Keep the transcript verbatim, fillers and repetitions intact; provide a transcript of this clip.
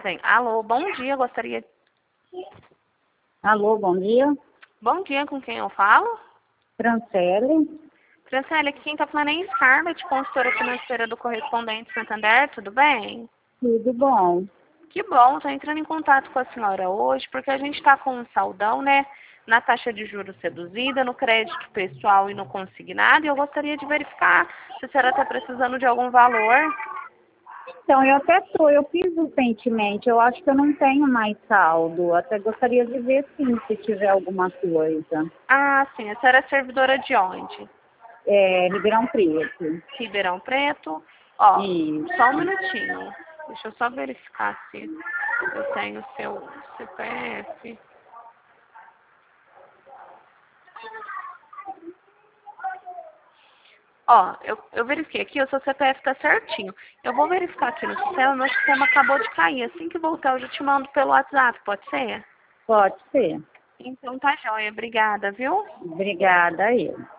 Tem. Alô, bom dia, gostaria... Alô, bom dia. Bom dia, com quem eu falo? Francele. Francele, aqui quem tá falando é Scarlett, consultora financeira do Correspondente Santander, tudo bem? Tudo bom? Que bom, tô entrando em contato com a senhora hoje, porque a gente tá com um saldão, né, na taxa de juros reduzida, no crédito pessoal e no consignado, e eu gostaria de verificar se a senhora tá precisando de algum valor. Então, eu até tô, eu fiz recentemente, eu acho que eu não tenho mais saldo. Até gostaria de ver, sim, se tiver alguma coisa. Ah, sim, a senhora é servidora de onde? É, Ribeirão Preto. Ribeirão Preto. Ó, Isso. só um minutinho. Deixa eu só verificar se eu tenho o seu C P F. Ó, eu, eu verifiquei aqui, o seu C P F tá certinho. Eu vou verificar aqui no sistema, meu sistema acabou de cair. Assim que voltar, eu já te mando pelo WhatsApp, pode ser? Pode ser. Então tá joia, obrigada, viu? Obrigada aí.